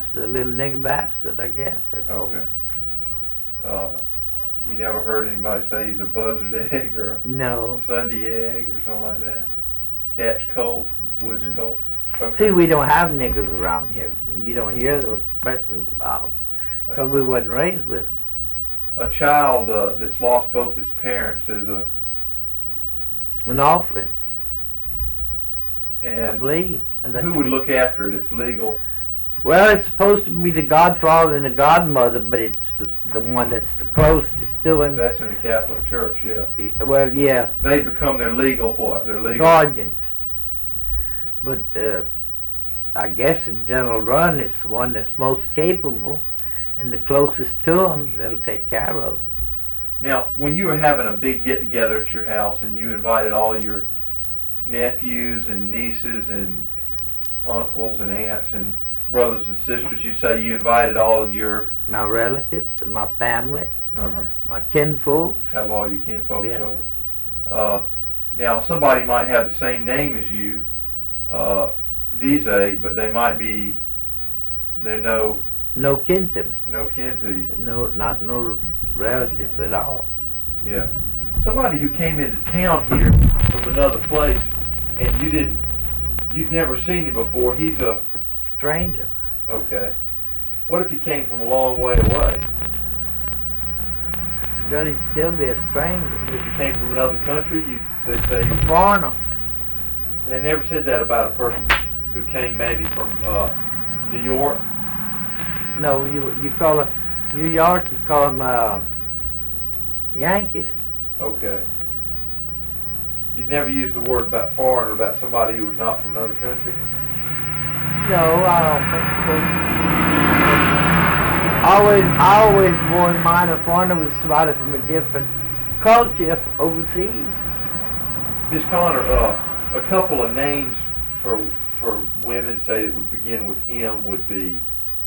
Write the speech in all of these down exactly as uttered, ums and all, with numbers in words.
bastard, a little nigger bastard, I guess. That's all. Okay. Uh, you never heard anybody say he's a buzzard egg or a No. Sunday egg or something like that? Catch colt, woods Mhm. colt? Okay. See, we don't have niggers around here. You don't hear those questions about them because we wasn't raised with them. A child uh, that's lost both its parents is a, An offering, I and believe. And that's- who would look after it? It's legal. Well, it's supposed to be the godfather and the godmother, but it's the, the one that's the closest to him. That's in the Catholic Church, yeah. Well, yeah, They become their legal what? Their legal. guardians. But uh, I guess in general run, it's the one that's most capable and the closest to him that'll take care of. Now, when you were having a big get-together at your house and you invited all your nephews and nieces and uncles and aunts and brothers and sisters, you say you invited all of your My relatives, my family, uh my kinfolk. have all your kinfolk Yeah. over. Uh, now, somebody might have the same name as you, uh, Visa, but they might be they're no No kin to me. no kin to you. No, not no relatives at all. Yeah. Somebody who came into town here from another place and you didn't, you'd never seen him before. He's a, Stranger. okay. What if he came from a long way away? But he'd still be a stranger. If he came from another country, you, they'd say he A was, foreigner. and they never said that about a person who came maybe from uh, New York. No, you you call it New York. You call them uh, Yankees. Okay. You'd never use the word about foreigner about somebody who was not from another country? No, I don't think so. Always, I always wore in mind a foreigner was somebody from a different culture f- overseas. Miss Connor, uh, a couple of names for for women, say that would begin with M, would be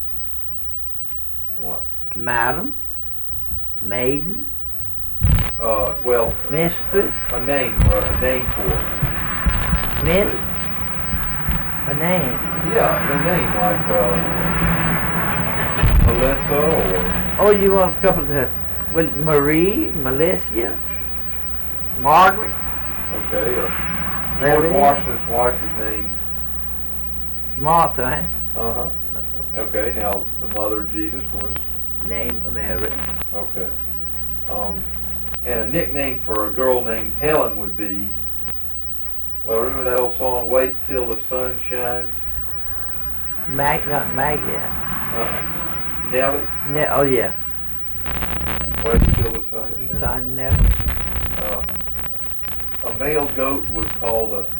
what? Madam, maiden, Uh, well, mistress, a name, uh, a name for it. miss, a name. Yeah, the name like uh, Melissa or Oh, you want a couple of, well, Marie, Melissa, Margaret, okay, or There George it is. Washington's wife was named. Martha, eh? Uh huh. Okay, now the mother of Jesus was Name Mary. okay. Um, and a nickname for a girl named Helen would be. Well, remember that old song, "Wait Till the Sun Shines"? Mag, not Mag, yeah. Uh, Nellie. Ne- oh, yeah. Wait till the sun shines. Son, never. Uh, a male goat was called a.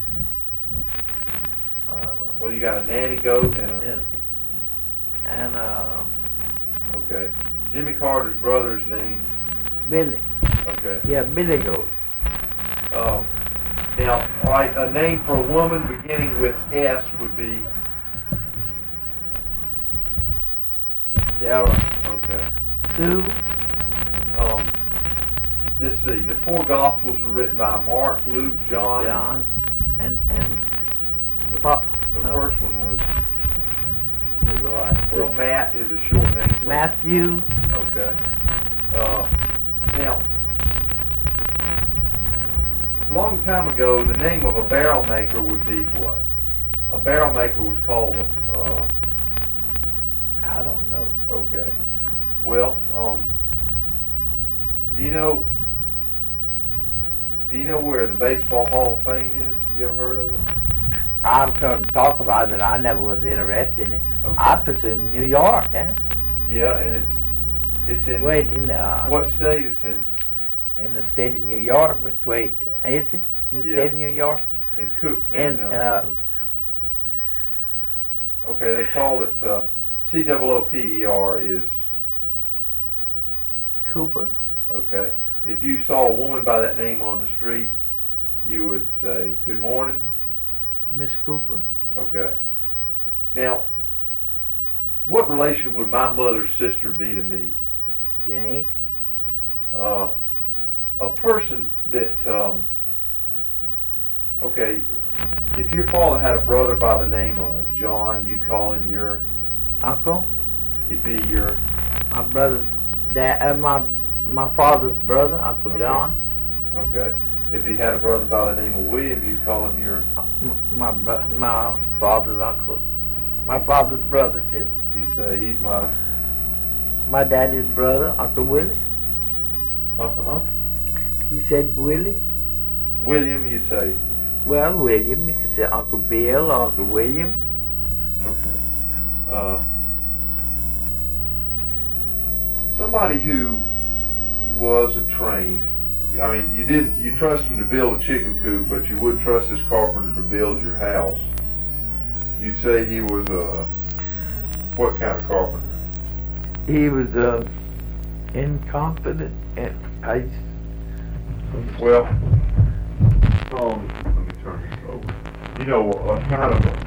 Uh, Well, you got a nanny goat and a. and, and uh, Okay. Jimmy Carter's brother's name. Billy. Okay. Yeah, Billy Goat. Um, now, all right, a name for a woman beginning with S would be. Sarah. Okay. Sue. Um, let's see. The four Gospels were written by Mark, Luke, John. John. And, and The, Pop. the no. first one was. Was all right. Well, Matt is a short name. for- Matthew. Okay. Uh, now, a long time ago, the name of a barrel maker would be what? A barrel maker was called a, uh, I don't know. okay. Well, um, do you know, do you know where the Baseball Hall of Fame is? You ever heard of it? I'm going to talk about it. I never was interested in it. Okay. I presume New York, eh? Yeah, and it's, it's in, Wait, in the, uh, what state it's in? in the state of New York, but wait, is it in the Yeah. state of New York? In Cook. And, in, uh, uh, okay, they call it, uh, C O O P E R is. Cooper. Okay. If you saw a woman by that name on the street, you would say, "Good morning." Miss Cooper. Okay. Now, what relation would my mother's sister be to me? You ain't? Uh, a person that, um, okay, if your father had a brother by the name of John, you call him your uncle, He'd be your, my brother's dad, uh, my my father's brother, Uncle Okay. John. okay. If he had a brother by the name of William, you'd call him your, M- My bro- my father's uncle, my father's brother too. you'd say, he's my My daddy's brother, Uncle Willie. Uncle, huh? You said Willie? William, you'd say. Well, William. You could say Uncle Bill or Uncle William. Okay. Uh, somebody who was a trained, I mean, you didn't, you trust him to build a chicken coop, but you wouldn't trust this carpenter to build your house. You'd say he was a, what kind of carpenter? He was uh, incompetent, and I. Well, um, let me turn this over. You know, a kind of a